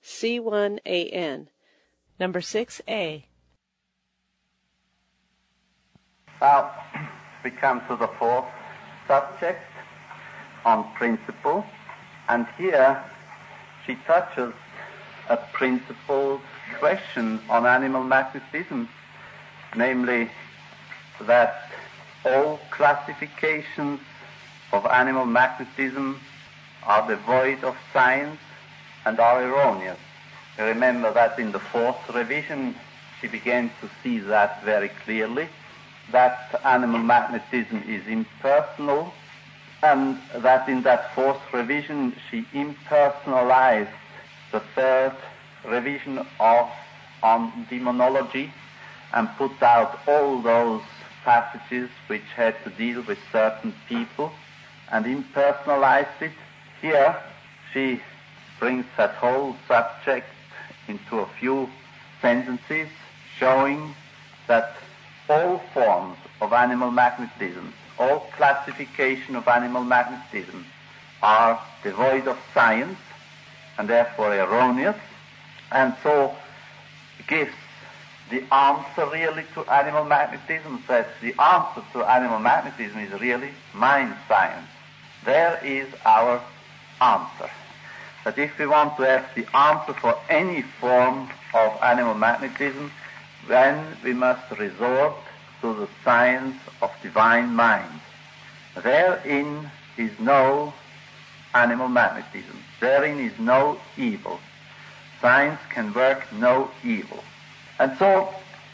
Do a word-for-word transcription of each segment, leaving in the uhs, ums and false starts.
C one A N. Number six A. Now, we come to the fourth subject on principle, and here she touches a principal question on animal magnetism, namely that all classifications of animal magnetism are devoid of science and are erroneous. You remember that in the fourth revision she began to see that very clearly, that animal magnetism is impersonal, and that in that fourth revision she impersonalized the third revision of on demonology and put out all those passages which had to deal with certain people and impersonalized it. Here she brings that whole subject into a few sentences, showing that all forms of animal magnetism, all classification of animal magnetism are devoid of science and therefore erroneous, and so gives the answer really to animal magnetism, says the answer to animal magnetism is really mind science. There is our answer. That if we want to have the answer for any form of animal magnetism, then we must resort to the science of divine mind. Therein is no animal magnetism. Therein is no evil. Science can work no evil. And so,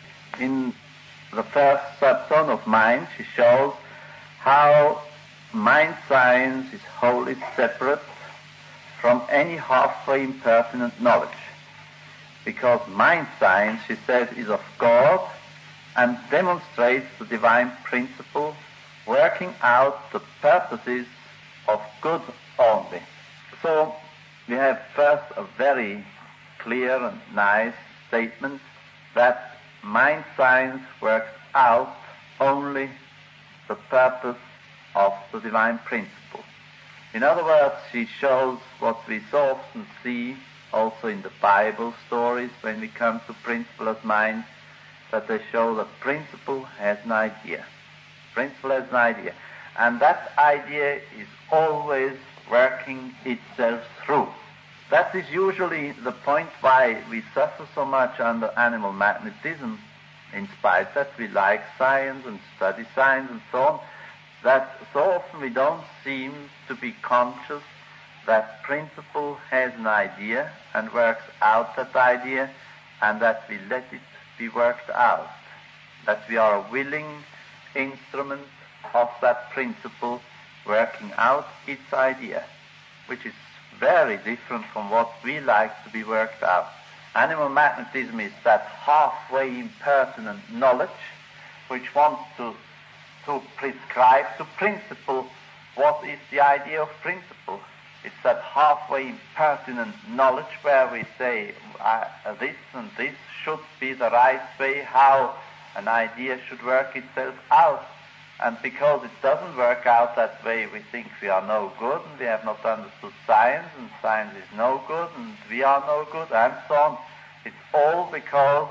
in the first subzone of mind, she shows how mind science is wholly separate from any halfway impertinent knowledge. Because mind science, she says, is of God and demonstrates the divine principle, working out the purposes of good only. So we have first a very clear and nice statement that mind science works out only the purpose of the divine principle. In other words, she shows what we so often see also in the Bible stories when we come to principle as mind, that they show that principle has an idea. Principle has an idea. And that idea is always working itself through. That is usually the point why we suffer so much under animal magnetism, in spite that we like science and study science and so on, that so often we don't seem to be conscious that principle has an idea and works out that idea, and that we let it be worked out, that we are a willing instrument of that principle working out its idea, which is very different from what we like to be worked out. Animal magnetism is that halfway impertinent knowledge which wants to, to prescribe to principle what is the idea of principle. It's that halfway impertinent knowledge where we say uh, this and this should be the right way, how an idea should work itself out. And because it doesn't work out that way, we think we are no good, and we have not understood science, and science is no good, and we are no good, and so on. It's all because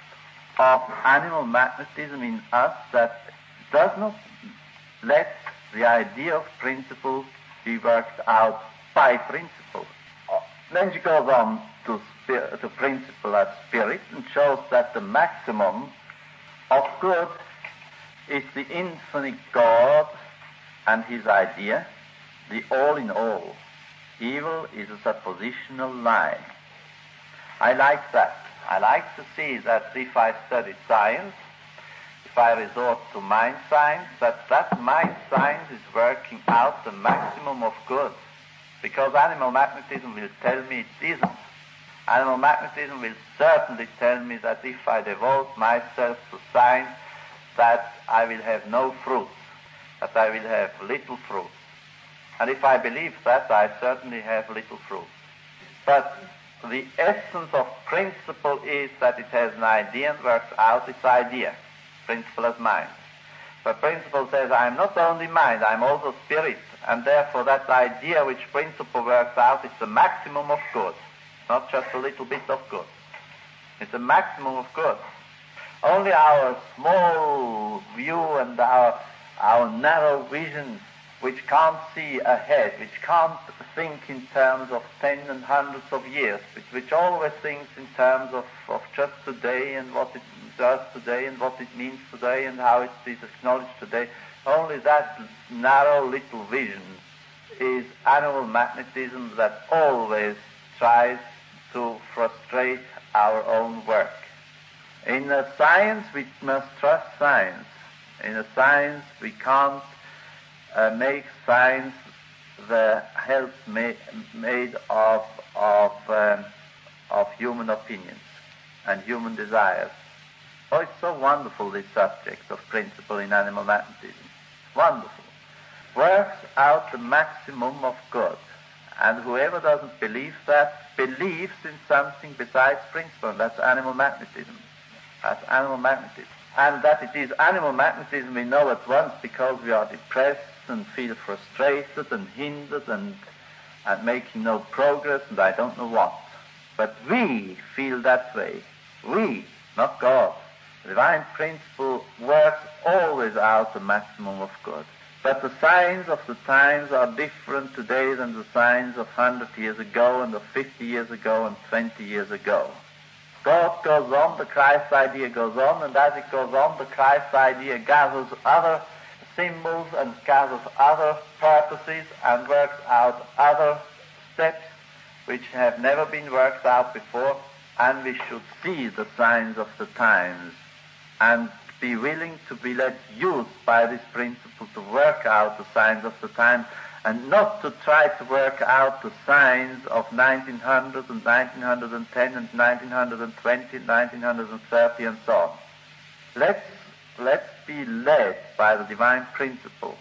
of animal magnetism in us that does not let the idea of principle be worked out by principle. Then she goes on to, spirit, to principle as spirit and shows that the maximum of good is the infinite God and his idea, the all in all. Evil is a suppositional lie. I like that. I like to see that if I study science, if I resort to mind science, that that mind science is working out the maximum of good. Because animal magnetism will tell me it isn't. Animal magnetism will certainly tell me that if I devote myself to science, that I will have no fruits, that I will have little fruits. And if I believe that, I certainly have little fruits. But the essence of principle is that it has an idea and works out its idea. Principle as mind. But principle says, I am not only mind, I am also spirit, and therefore that idea which principle works out is the maximum of good. not just a little bit of good. It's a maximum of good. Only our small view and our, our narrow vision, which can't see ahead, which can't think in terms of tens and hundreds of years, which, which always thinks in terms of, of just today and what it does today and what it means today and how it is acknowledged today, only that narrow little vision is animal magnetism that always tries to frustrate our own work. In a science, we must trust science. In a science, we can't uh, make science the health ma- made of of um, of human opinions and human desires. Oh, it's so wonderful, this subject of principle in animal magnetism. Wonderful. Works out the maximum of good. And whoever doesn't believe that believes in something besides principle, and that's animal magnetism. That's animal magnetism. And that it is animal magnetism we know at once because we are depressed and feel frustrated and hindered and, and making no progress and I don't know what. But we feel that way. We, not God. The divine principle works always out the maximum of good. But the signs of the times are different today than the signs of one hundred years ago and of fifty years ago and twenty years ago. God goes on, the Christ idea goes on, and as it goes on, the Christ idea gathers other symbols and gathers other purposes and works out other steps which have never been worked out before, and we should see the signs of the times and be willing to be let used by this principle to work out the signs of the time and not to try to work out the signs of nineteen hundred and nineteen ten and nineteen twenty, nineteen thirty and so on. Let's, let's be led by the divine principle.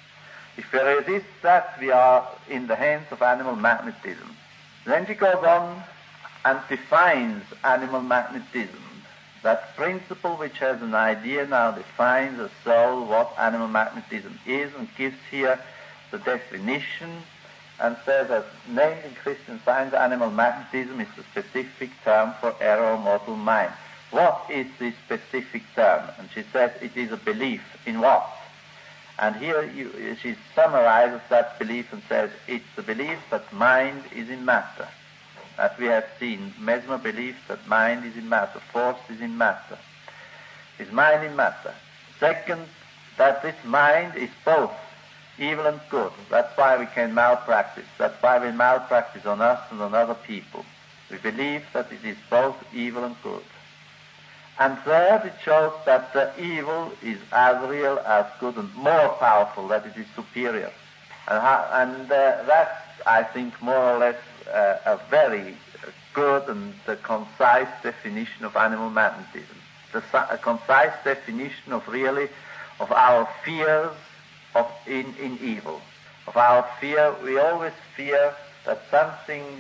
If we resist that, we are in the hands of animal magnetism. Then she goes on and defines animal magnetism. That principle which has an idea now defines a soul what animal magnetism is and gives here the definition and says that named in Christian Science, animal magnetism is the specific term for error or mortal mind. What is this specific term? And she says it is a belief in what? And here you, she summarizes that belief and says it's the belief that mind is in matter. That we have seen, Mesmer believes that mind is in matter, force is in matter. Is mind in matter? Second, that this mind is both evil and good. That's why we can malpractice. That's why we malpractice on us and on other people. We believe that it is both evil and good. And third, it shows that the evil is as real as good and more powerful, that it is superior. And, how, and uh, that's, I think, more or less uh, a very good and uh, concise definition of animal magnetism. The, a concise definition of really, of our fears of in, in evil. Of our fear, we always fear that something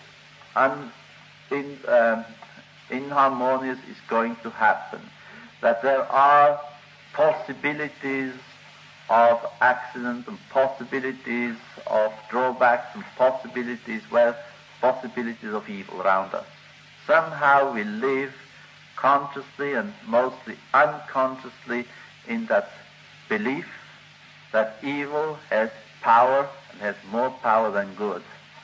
un, in, um, inharmonious is going to happen. That there are possibilities of accident and possibilities of drawbacks and possibilities, well, possibilities of evil around us. Somehow we live consciously and mostly unconsciously in that belief that evil has power and has more power than good.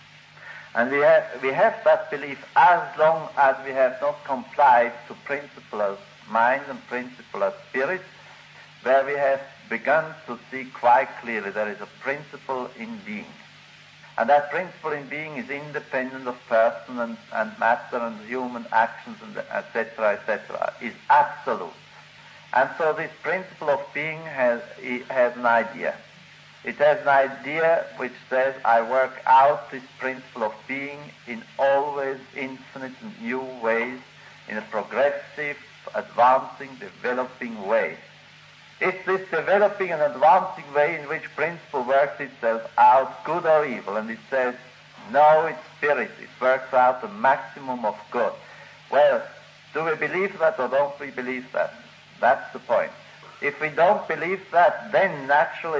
And we have, we have that belief as long as we have not complied to principle as mind and principle as spirit, where we have begun to see quite clearly there is a principle in being. And that principle in being is independent of person and, and matter and human actions, and et cetera, et cetera, is absolute. And so this principle of being has, it has an idea. It has an idea which says, I work out this principle of being in always infinite and new ways, in a progressive, advancing, developing way. It's this developing and advancing way in which principle works itself out, good or evil, and it says, no, it's spirit. It works out the maximum of good. Well, do we believe that or don't we believe that? That's the point. If we don't believe that, then naturally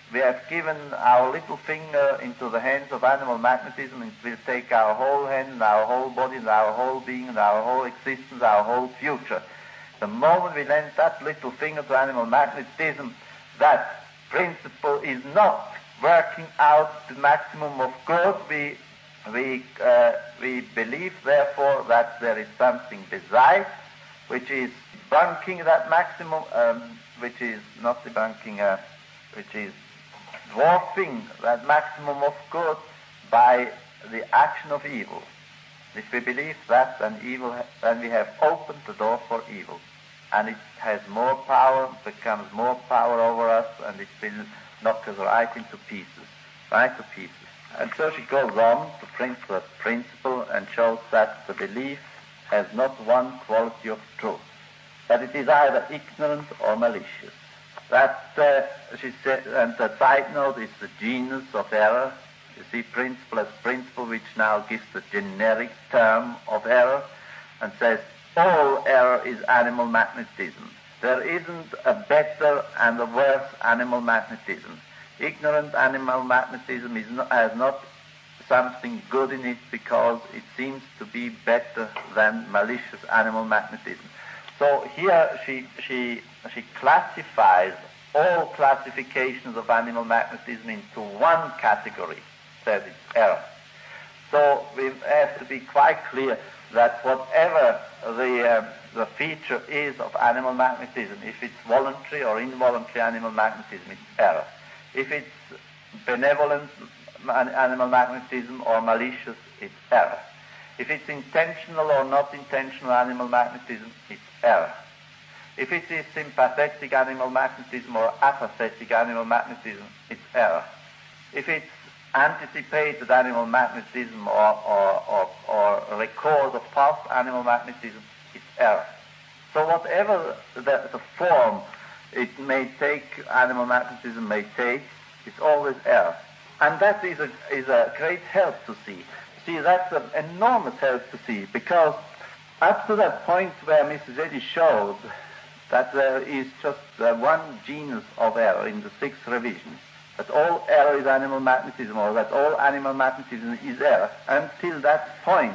we have given our little finger into the hands of animal magnetism, and it will take our whole hand and our whole body and our whole being and our whole existence, our whole future. The moment we lend that little finger to animal magnetism, that principle is not working out the maximum of good. We we uh, we believe, therefore, that there is something besides, which is debunking that maximum, um, which is not debunking, uh, which is dwarfing that maximum of good by the action of evil. If we believe that, then evil, then we have opened the door for evil, and it has more power, becomes more power over us, and it will knock us right into pieces, right to pieces. And so she goes on to print the principle and shows that the belief has not one quality of truth, that it is either ignorant or malicious. That, uh, she said, and the side note is the genus of error. You see, principle as principle, which now gives the generic term of error, and says all error is animal magnetism. There isn't a better and a worse animal magnetism. Ignorant animal magnetism is not, has not something good in it because it seems to be better than malicious animal magnetism. So here she she she classifies all classifications of animal magnetism into one category, says it's error. So we have to be quite clear that whatever the uh, the feature is of animal magnetism, if it's voluntary or involuntary animal magnetism, it's error. If it's benevolent animal magnetism or malicious, it's error. If it's intentional or not intentional animal magnetism, it's error. If it is sympathetic animal magnetism or apathetic animal magnetism, it's error. If it's anticipated animal magnetism or, or, or, or record of past animal magnetism, it's error. So whatever the, the form it may take, animal magnetism may take, it's always error. And that is a, is a great help to see. See, that's an enormous help to see, because up to that point where Missus Eddy showed that there is just uh, one genus of error in the sixth revision, that all error is animal magnetism, or that all animal magnetism is error, until that point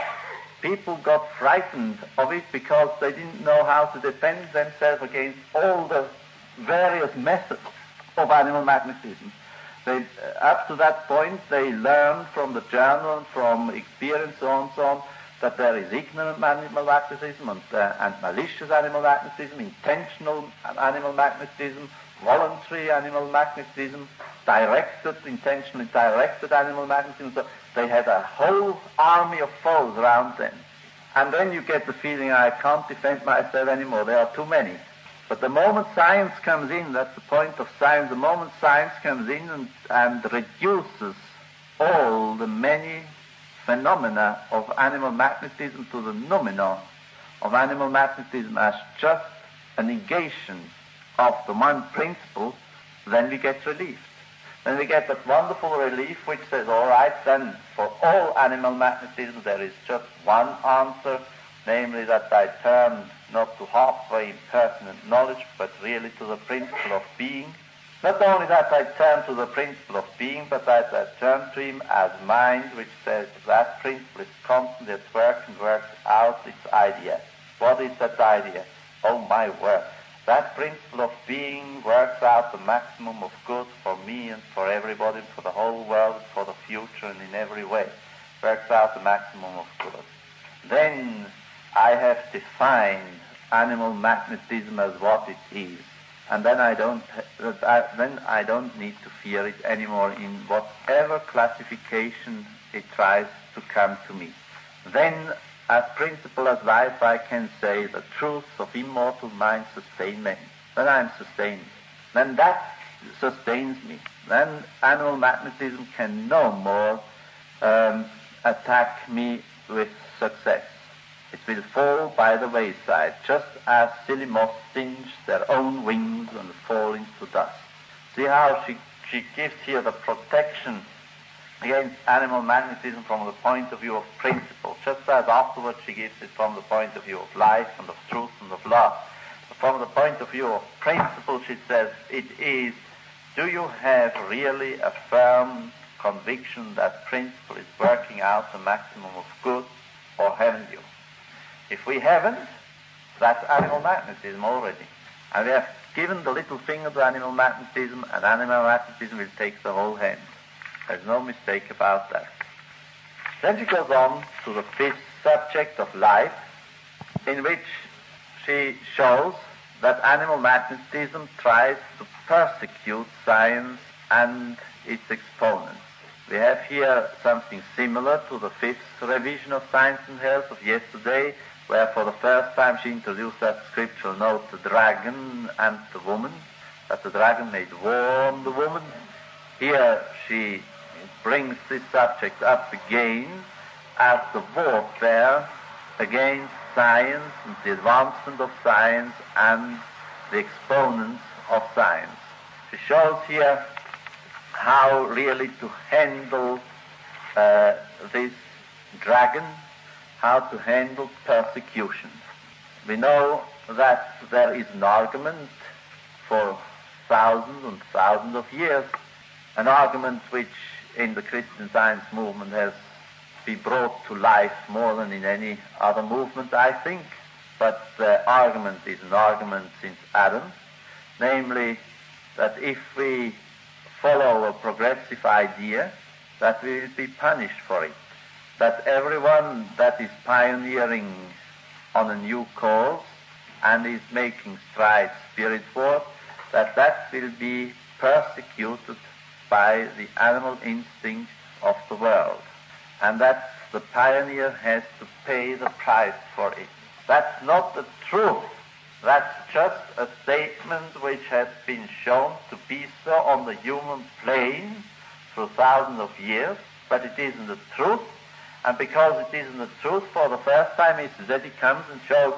people got frightened of it because they didn't know how to defend themselves against all the various methods of animal magnetism. They, uh, up to that point, they learned from the journal, from experience, so on and so on, that there is ignorant animal magnetism and, uh, and malicious animal magnetism, intentional animal magnetism, voluntary animal magnetism, directed, intentionally directed animal magnetism. So they had a whole army of foes around them. And then you get the feeling, I can't defend myself anymore, there are too many. But the moment science comes in, that's the point of science, the moment science comes in and, and reduces all the many phenomena of animal magnetism to the noumena of animal magnetism as just a negation of the one principle, then we get relief. Then we get that wonderful relief which says, all right, then for all animal magnetism there is just one answer, namely that I turn not to halfway impertinent knowledge, but really to the principle of being. Not only that I turn to the principle of being, but that I turn to him as mind, which says that principle is constantly at work and works out its idea. What is that idea? Oh my word. That principle of being works out the maximum of good for me and for everybody, for the whole world, for the future, and in every way. Works out the maximum of good. Then I have defined animal magnetism as what it is, and then I don't then I don't need to fear it anymore in whatever classification it tries to come to me. Then, as principle, as life, I can say the truths of immortal mind sustain men. Then I'm sustained. Then that sustains me. Then animal magnetism can no more um, attack me with success. It will fall by the wayside, just as silly moths singe their own wings and fall into dust. See how she, she gives here the protection against animal magnetism from the point of view of principle, just as afterwards she gives it from the point of view of life and of truth and of love. But from the point of view of principle, she says it is Do you have really a firm conviction that principle is working out the maximum of good, or haven't you? If we haven't, that's animal magnetism already. And we have given the little finger to animal magnetism, and animal magnetism will take the whole hand. There's no mistake about that. Then she goes on to the fifth subject of life, in which she shows that animal magnetism tries to persecute science and its exponents. We have here something similar to the fifth revision of Science and Health of yesterday, where for the first time she introduced that scriptural note, the dragon and the woman, that the dragon made war on the woman. Here she brings this subject up again as the warfare against science and the advancement of science and the exponents of science. She shows here how really to handle uh, this dragon, how to handle persecution. We know that there is an argument for thousands and thousands of years, an argument which in the Christian Science movement has been brought to life more than in any other movement, I think. But the argument is an argument since Adam, namely that if we follow a progressive idea, that we will be punished for it. That everyone that is pioneering on a new course and is making strides spiritward, that that will be persecuted by the animal instinct of the world, and that the pioneer has to pay the price for it. That's not the truth. That's just a statement which has been shown to be so on the human plane through thousands of years, but it isn't the truth. And because it isn't the truth, for the first time Missus Eddy comes and shows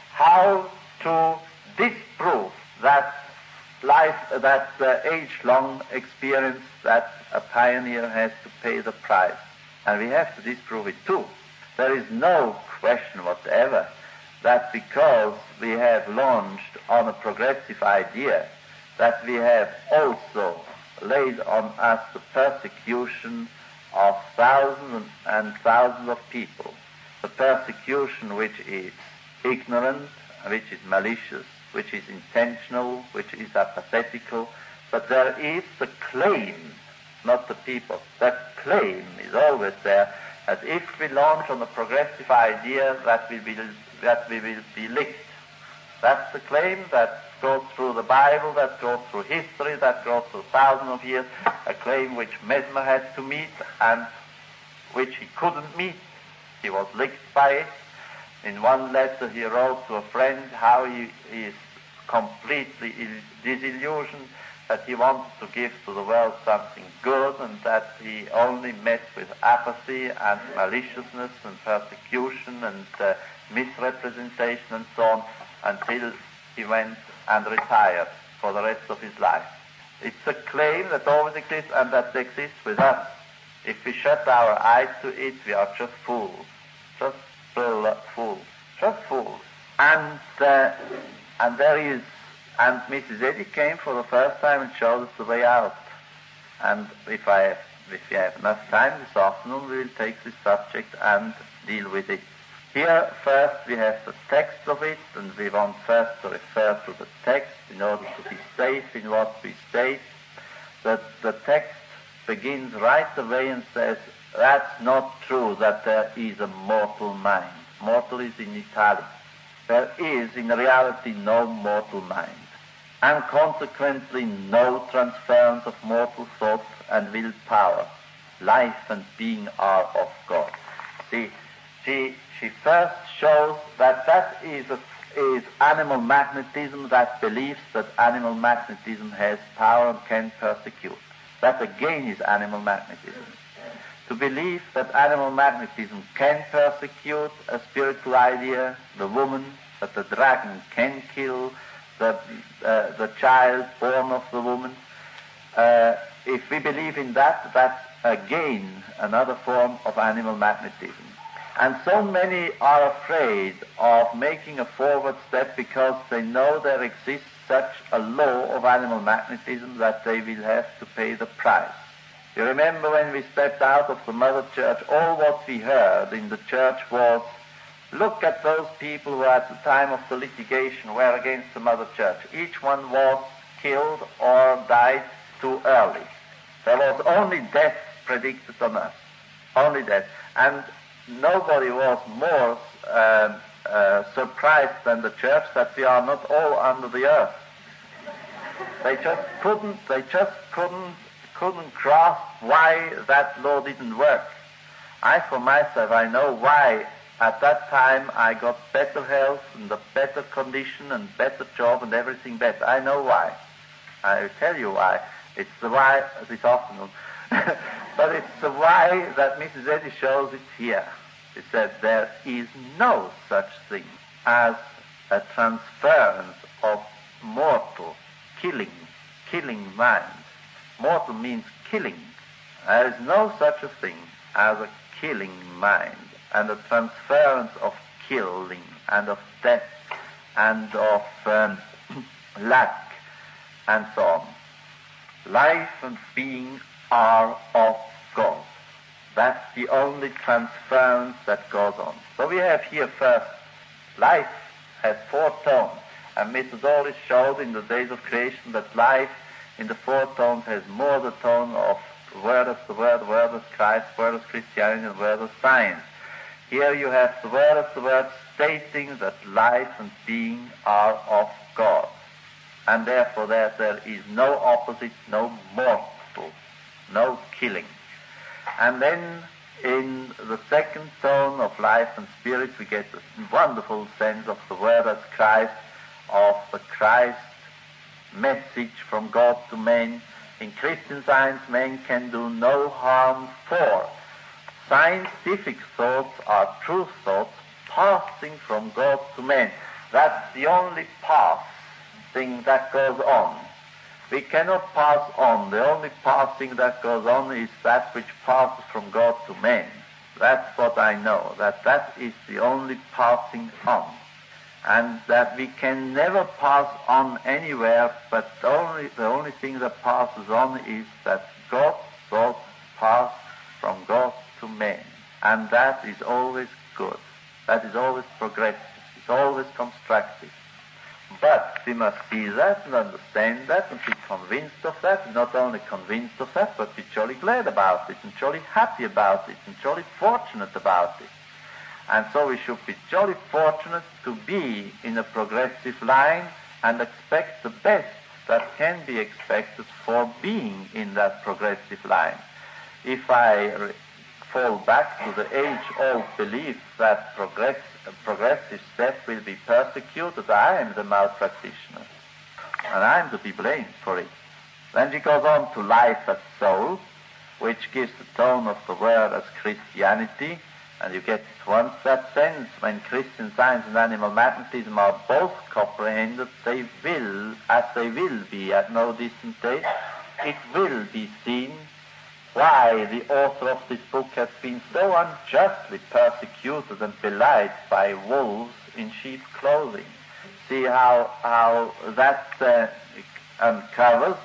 how to disprove that life, that uh, age-long experience that a pioneer has to pay the price. And we have to disprove it too. There is no question whatever that because we have launched on a progressive idea, that we have also laid on us the persecution of thousands and thousands of people. The persecution which is ignorant, which is malicious, which is intentional, which is apathetical, but there is the claim, not the people. That claim is always there, that if we launch on a progressive idea, that we will, that we will be licked. That's the claim that goes through the Bible, that goes through history, that goes through thousands of years, a claim which Mesmer had to meet and which he couldn't meet. He was licked by it. In one letter he wrote to a friend how he, he is completely disillusioned, that he wanted to give to the world something good and that he only met with apathy and maliciousness and persecution and uh, misrepresentation and so on until he went and retired for the rest of his life. It's a claim that always exists and that exists with us. If we shut our eyes to it, we are just fools. Just fools. Just fools. And, uh, and there is, and Missus Eddy came for the first time and showed us the way out. And if I have, if we have enough time this afternoon, we will take this subject and deal with it. Here, first, we have the text of it, and we want first to refer to the text in order to be safe in what we state. That the text begins right away and says, that's not true that there is a mortal mind. Mortal is in italics. There is, in reality, no mortal mind, and consequently no transference of mortal thought and willpower. Life and being are of God. See, she, she first shows that that is, a, is animal magnetism that believes that animal magnetism has power and can persecute. That again is animal magnetism. To believe that animal magnetism can persecute a spiritual idea, the woman, that the dragon can kill the, uh, the child born of the woman, uh, if we believe in that, that's again another form of animal magnetism. And so many are afraid of making a forward step because they know there exists such a law of animal magnetism that they will have to pay the price. You remember when we stepped out of the Mother Church, all what we heard in the church was, look at those people who at the time of the litigation were against the Mother Church. Each one was killed or died too early. There was only death predicted on us. Only death. And nobody was more uh, uh, surprised than the church that we are not all under the earth. They just couldn't, they just couldn't, couldn't grasp why that law didn't work. I, for myself, I know why at that time I got better health and a better condition and better job and everything better. I know why. I will tell you why. It's the why this afternoon. But it's the why that Missus Eddy shows it here. She said there is no such thing as a transference of mortal, killing, killing mind. Mortal means killing. There is no such a thing as a killing mind and a transference of killing and of death and of um, lack and so on. Life and being are of God. That's the only transference that goes on. So we have here first, life has four tones. And Missus Doris showed in the days of creation that life in the four tones has more the tone of word as the word, word as Christ, word as Christianity, and word as science. Here you have the word as the word stating that life and being are of God. And therefore there, there is no opposite, no mortal, no killing. And then in the second tone of life and spirit we get a wonderful sense of the word as Christ, of the Christ message from God to men. In Christian Science, men can do no harm, for scientific thoughts are true thoughts passing from God to men. That's the only pass thing that goes on. We cannot pass on. The only passing that goes on is that which passes from God to men. That's what I know, that that is the only passing on. And that we can never pass on anywhere, but the only, the only thing that passes on is that God's thoughts pass from God to men. And that is always good. That is always progressive. It's always constructive. But we must see that and understand that and be convinced of that. Not only convinced of that, but be jolly glad about it and jolly happy about it and jolly fortunate about it. And so we should be jolly fortunate to be in a progressive line and expect the best that can be expected for being in that progressive line. If I re- fall back to the age-old belief that progress, a progressive step will be persecuted, I am the malpractitioner, and I am to be blamed for it. Then she goes on to life as soul, which gives the tone of the word as Christianity, and you get once that sense, when Christian Science and animal magnetism are both comprehended, they will, as they will be at no distant date, it will be seen why the author of this book has been so unjustly persecuted and belied by wolves in sheep's clothing. See how how that uh, uncovers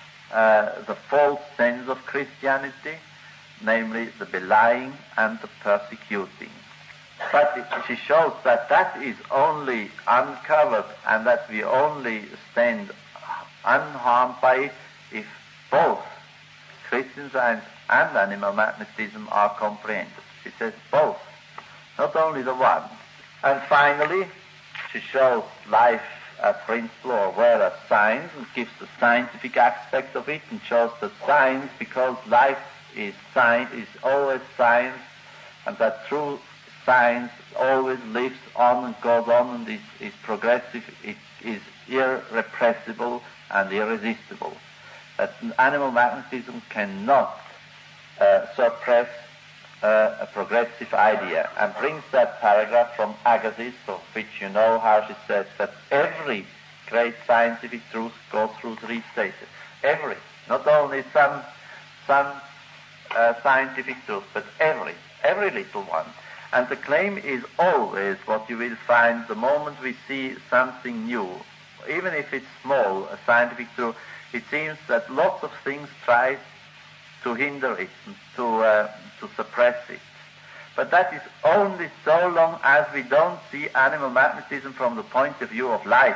uh, the false sense of Christianity, namely the belying and the persecuting. But it, she shows that that is only uncovered and that we only stand unharmed by it if both Christian Science and animal magnetism are comprehended. She says both, not only the one. And finally, she shows life as principle or word as science and gives the scientific aspect of it and shows that science, because life is science, is always science, and that true science always lives on and goes on and is, is progressive, it is irrepressible and irresistible. That animal magnetism cannot uh, suppress uh, a progressive idea, and brings that paragraph from Agassiz, of which you know how she says that every great scientific truth goes through three stages. Every, not only some some uh, scientific truth, but every, every little one. And the claim is always what you will find the moment we see something new, even if it's small, a scientific truth, it seems that lots of things try to hinder it, to uh, to suppress it. But that is only so long as we don't see animal magnetism from the point of view of life.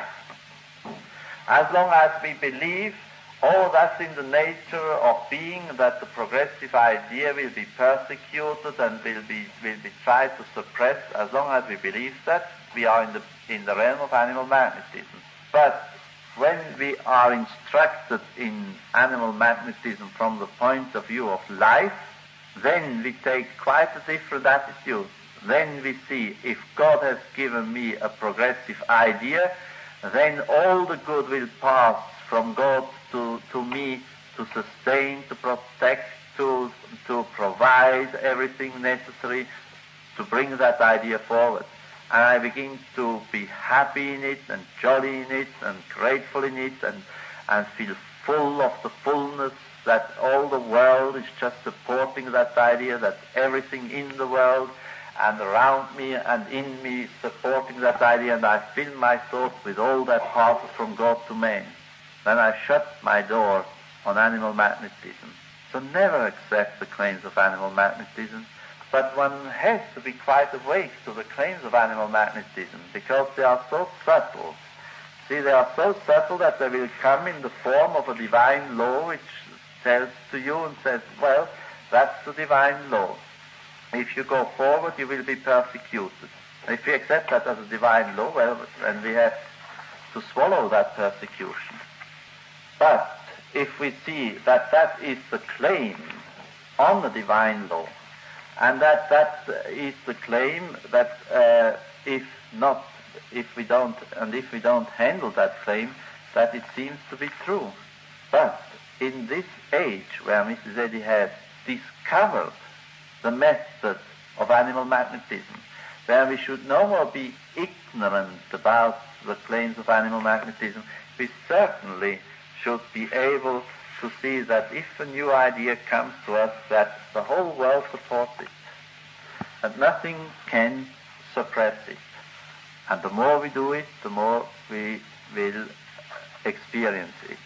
As long as we believe, oh, that's in the nature of being, that the progressive idea will be persecuted and will be will be tried to suppress, as long as we believe that, we are in the in the realm of animal magnetism. But when we are instructed in animal magnetism from the point of view of life, then we take quite a different attitude. Then we see, if God has given me a progressive idea, then all the good will pass from God to, to me to sustain, to protect, to, to provide everything necessary to bring that idea forward. And I begin to be happy in it and jolly in it and grateful in it and, and feel full of the fullness that all the world is just supporting that idea, that everything in the world and around me and in me is supporting that idea, and I fill my thoughts with all that passes from God to man. Then I shut my door on animal magnetism. So never accept the claims of animal magnetism. But one has to be quite awake to the claims of animal magnetism, because they are so subtle. See, they are so subtle that they will come in the form of a divine law which tells to you and says, well, that's the divine law. If you go forward, you will be persecuted. If we accept that as a divine law, well, then we have to swallow that persecution. But if we see that that is the claim on the divine law, and that that is the claim that uh, if not, if we don't, and if we don't handle that claim, that it seems to be true. But in this age where Missus Eddy has discovered the method of animal magnetism, where we should no more be ignorant about the claims of animal magnetism, we certainly should be able to see that if a new idea comes to us, that the whole world supports it, and nothing can suppress it. And the more we do it, the more we will experience it.